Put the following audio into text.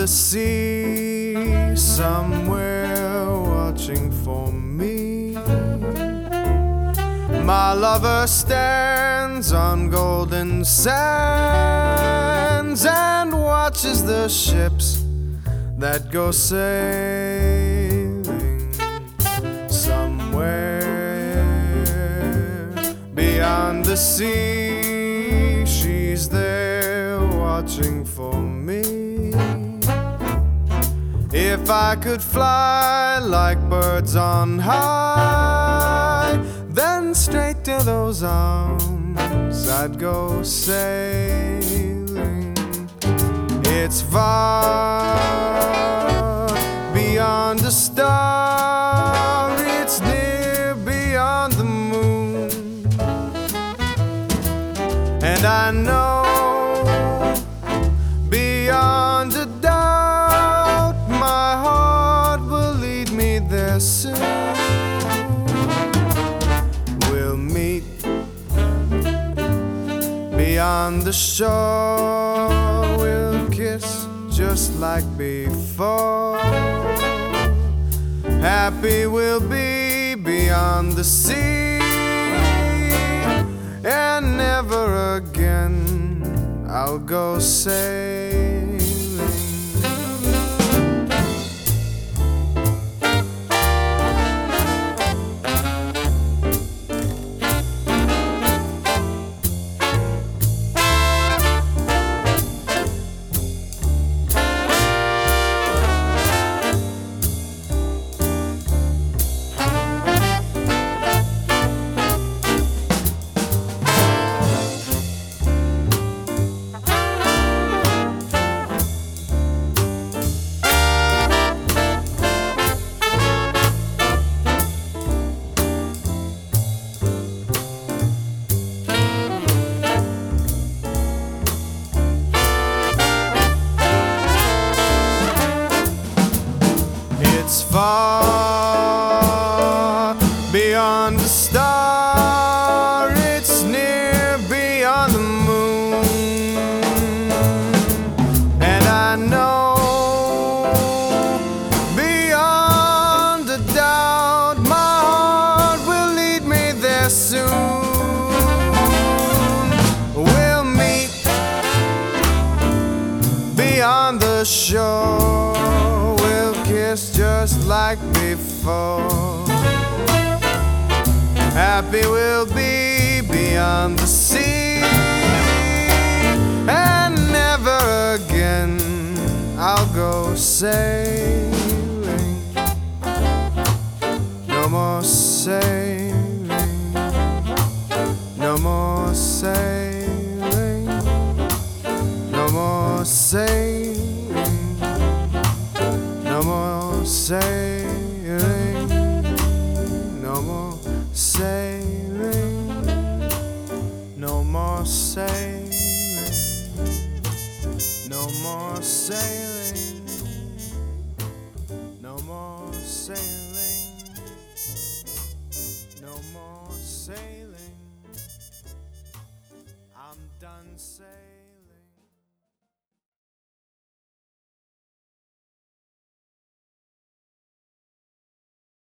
the sea, somewhere watching for me. My lover stands on golden sands and watches the ships that go sailing. Somewhere beyond the sea, she's there watching for me. If I could fly like birds on high, then straight to those arms I'd go sailing. It's far beyond the star, it's near beyond the moon. And I know beyond a doubt my heart will lead me there soon. We'll meet beyond the shore, we'll kiss just like before. Happy we'll be beyond the sea, and never again I'll go sailing. It's far beyond the star, it's near beyond the moon. And I know beyond a doubt my heart will lead me there soon. We'll meet beyond the shore, we'll kiss just like before. Happy we'll be beyond the sea, and never again I'll go sailing. No more sailing, no more sailing, no more sailing, no more sailing, no more sailing, no more sailing, no more sailing, no more sailing.